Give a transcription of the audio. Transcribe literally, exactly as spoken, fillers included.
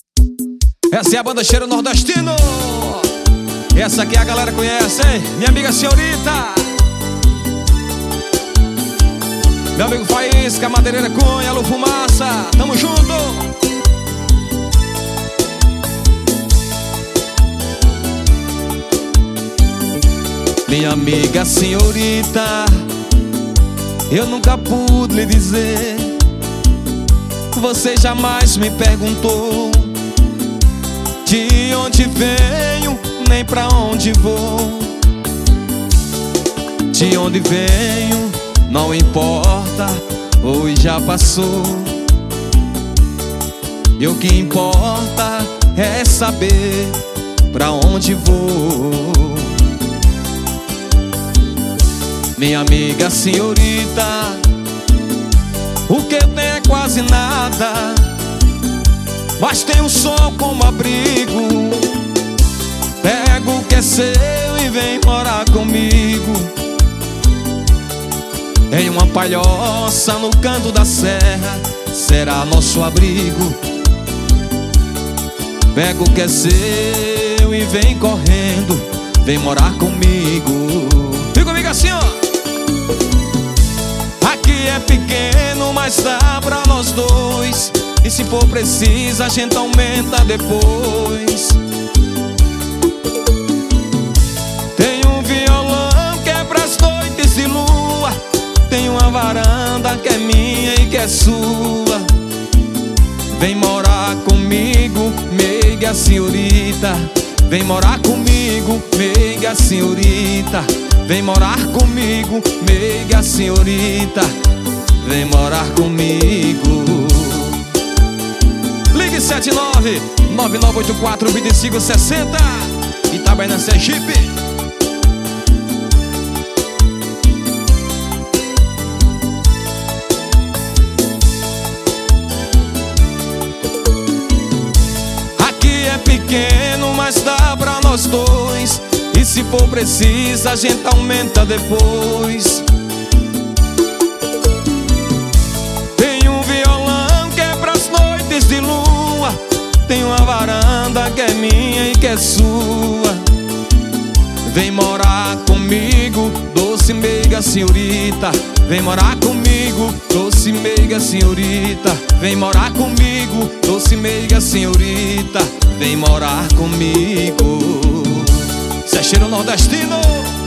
Essa é a banda Cheiro Nordestino. Essa aqui a galera conhece, hein? Minha amiga Senhorita, meu amigo Faísca, Madeireira Cunha, Alô Fumaça, tamo junto. Minha amiga Senhorita, eu nunca pude lhe dizer. Você jamais me perguntou de onde venho, nem pra onde vou. De onde venho não importa, hoje já passou. E o que importa é saber pra onde vou. Minha amiga Senhorita, o que eu tenho é quase nada, mas tem o sol como abrigo. Pega o que é seu e vem morar comigo em uma palhoça no canto da serra, será nosso abrigo. Pega o que é seu e vem correndo, vem morar comigo. Vem comigo assim, ó. Aqui é pequeno, mas dá pra nós dois, e se for preciso a gente aumenta depois. Tem um violão que é pras noites de lua, tem uma varanda que é minha e que é sua. Vem morar comigo, meiga senhorita. Vem morar comigo, meiga senhorita. Vem morar comigo, meiga senhorita. Vem morar comigo. Ligue sete nove nove nove oito quatro dois cinco seis zero, Itabaiana, Sergipe. Aqui é pequeno, mas dá pra nós dois, e se for preciso a gente aumenta depois. Tem um violão que é pras noites de lua, tem uma varanda que é minha e que é sua. Vem morar comigo, doce meiga senhorita. Vem morar comigo, doce meiga senhorita. Vem morar comigo, doce meiga senhorita. Vem morar comigo. Isso é Cheiro Nordestino.